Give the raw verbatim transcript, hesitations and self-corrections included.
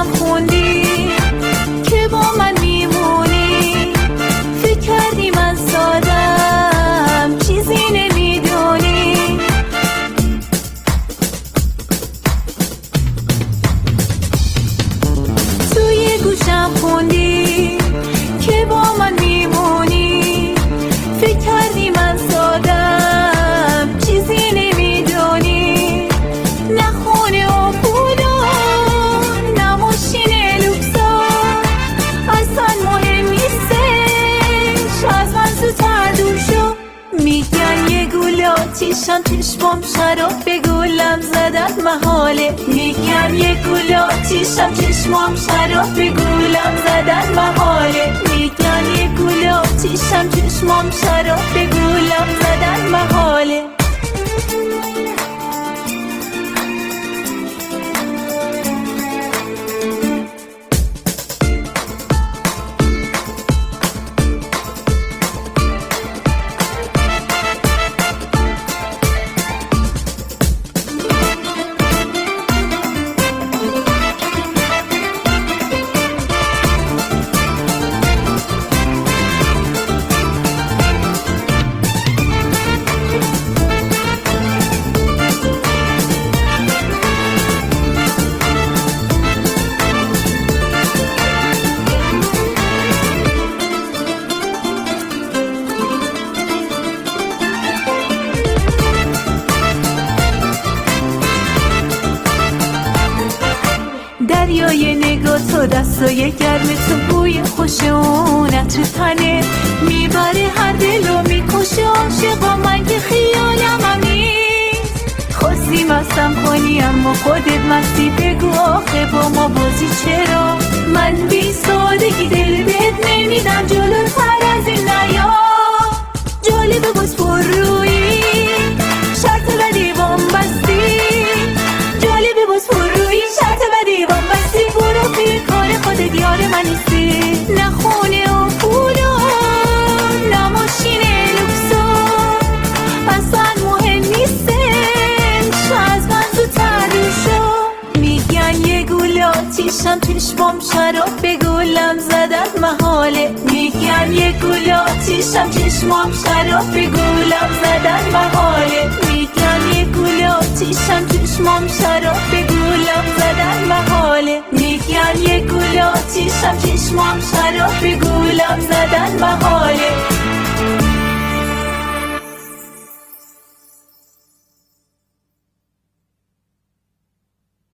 گوشم خوندی که با من میمونی، فکر کردی من سادم چیزی نمیدونی. توی گوشم خوندی که با من میمونی، فکر کردی من سادم چیزی نمیدونی. نه خونه و پولا نه ماشین لوکسا اصلا مهم نیستش، از من زودتر دور شو. میگن یه گول آتیشم چشمام شراب به گولم زدن محاله، میگن یه گول آتیشم چشمام شراب به گولم زدن محاله، میگن یه گول آتیشم چشمام شراب به گولم زدن محاله. دریای نگاه تو دستای گرم تو بوی خوش اونت تو تنه میبره هر دلو میکشه. عاشقا من که خیالم نیست، خواستی مستم کنی اما خودت مستی، بگو آخه با ما بازی چرا؟ من بی سادگی دل بهت نمیدم، جلوتر از این نیا. جالبه باز پر روی شرط بدی بام بستی، جالبه باز پر روی شرط بدی بام بستی. برو پیر کار خودت یار من نیستی. نه خونه و پولا نه ماشین لوکسا اصلا مهم نیستش، از من زودتر دور شو. میگن یه گول آتیشم چشمام شراب به گولم زدن محاله، میگن یه گول آتیشم چشمام شراب به گولم زدن محاله، میگن یه گول آتیشم چشمام شراب به گولم زدن محاله، میگن یه گول آتیشم چشمام شراب به گولم زدن محاله.